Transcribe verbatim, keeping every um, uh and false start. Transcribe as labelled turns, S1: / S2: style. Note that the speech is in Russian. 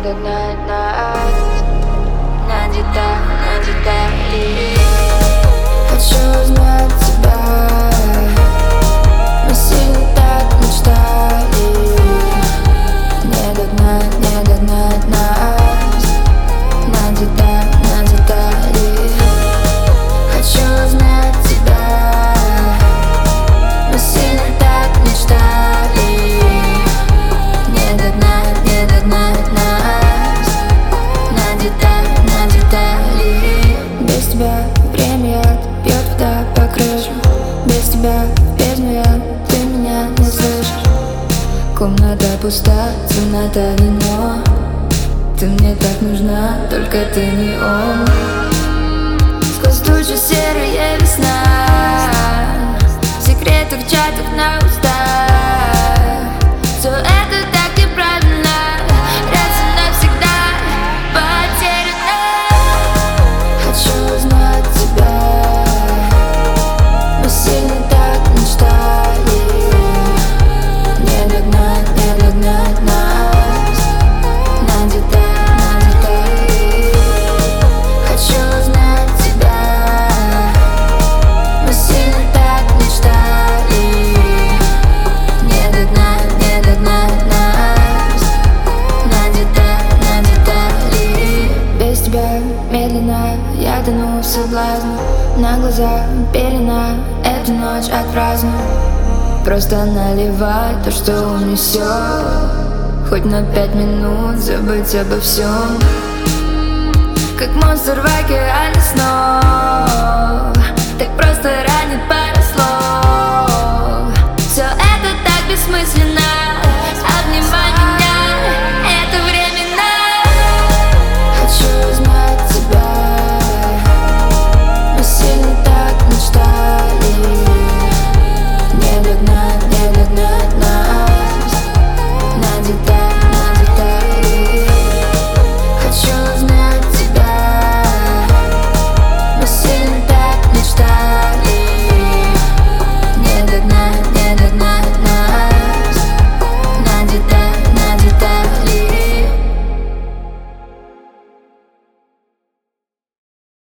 S1: догнать нас на деталь, на детали. Хочу узнать тебя, мы сильно так мечтали. Не догнать, не догнать нас на деталь, на детали. Хочу узнать тебя, мы сильно так мечтали. Не догнать, не догнать нас на деталь, на детали. Без тебя время пьет вода по крышам. Без тебя бездну я, ты меня не слышишь. Комната пуста, темнота вино. Ты мне так нужна, только ты не он. Сквозь тучи серая весна, секреты в чатах на устах. Все это так неправильно, раз и навсегда потеряно. Хочу узнать тебя, мы сильно так мечтали. Не догнать, не догнать нас на деталь, на детали. Хочу узнать тебя, мы сильно так мечтали. Не догнать, не догнать нас на деталь, на детали. Без тебя медленно я тону в соблазне. На глазах пелена, эту ночь отпраздную. Просто наливай то, что унесет. Хоть на пять минут забыть обо всем. Как монстр в океане снов.